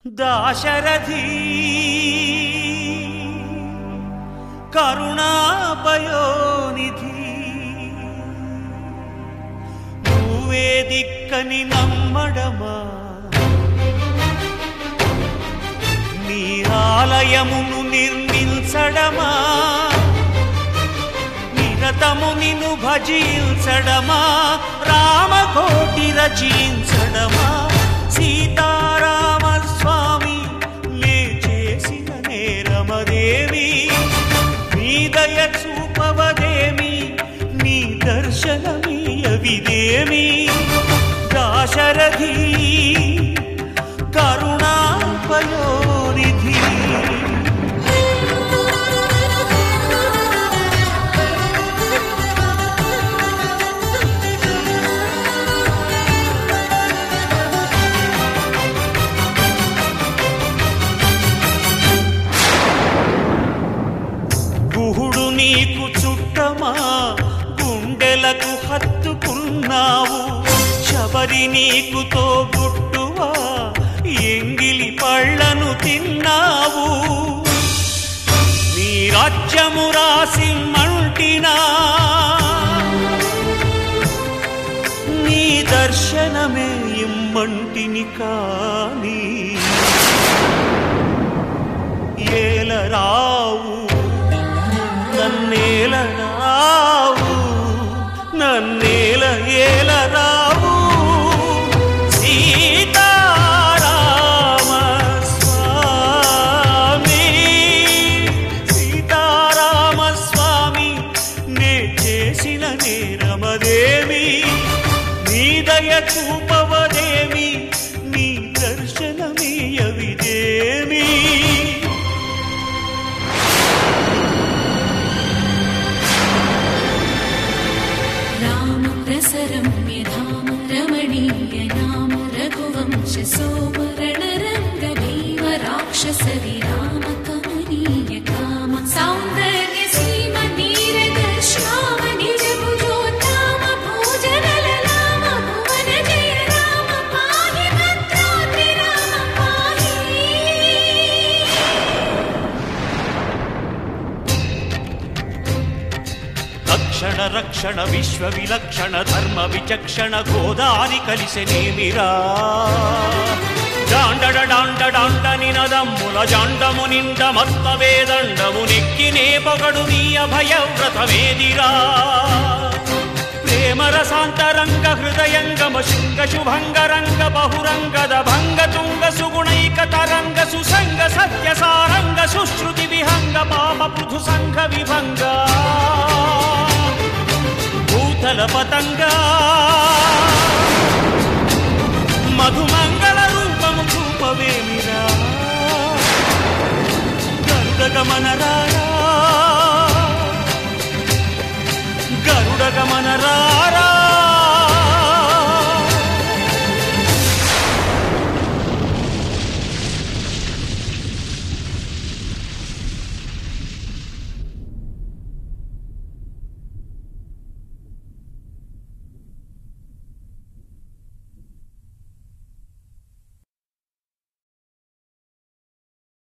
దాశరథి కరుణాపయోనిధి నువ్వే దిక్కని నమ్మడమా నీ ఆలయమును నిర్మించడమా నిరతము నిన్ను భజించడమా రామకోటి రచించడమా సీతారామ స్వామి నే చేసిన నేరమదేమి నీ దయ చూపవదేమి నీ దర్శనమీయవిదేమి దాశరథి కరుణాపయోనిధి గుహుడు నీకు చుట్టమా గుండెలకు హత్తుకున్నావు శబరి నీకు తోబుట్టువా ఎంగిలి పళ్ళను తిన్నావు నీ రాజ్యము రాసి మంటినా నీ దర్శనమే ఇమ్మంటిని కాని ఏలరావు నన్నేలరావు నన్నేల ఏలరావు సీతారామ స్వామి సీతారామ స్వామి నే చేసిన నేరమదేమి నీ దయ చూపవదేమి నీ దర్శనమీయవిదేమి रम्यधाम रमणीय नाम रघुवंश सोमरण रंग भीम राक्षस विराम कमनीय काम सौंदर्य सीम नीरद श्याम निज भुजोत्तम भोजन ललाम भुवन जय राम पाहि भद्राद्रि राम पाहि రక్షణ రక్షణ విశ్వ విలక్షణ ధర్మ విచక్షణ గోదారి కలిసెనేమిరా జాండడ డాండ డాండ నినదమ్ముల జాండము నిండ మత్త వేదండము నెక్కినే పొగడు నీ అభయ వ్రతమేదిరా ప్రేమ రసాంతరంగ హృదయంగమ శృంగ శుభంగ రంగ బహురంగద భంగ తుంగ సుగుణైక తరంగ సుసంగ సత్య సారంగ సుశ్రుతి విహంగ పాప పృథు సంఘ విభంగ భూతల పతంగా మధుమంగళ రూపము చూపవేమిరా గరుడగమనరా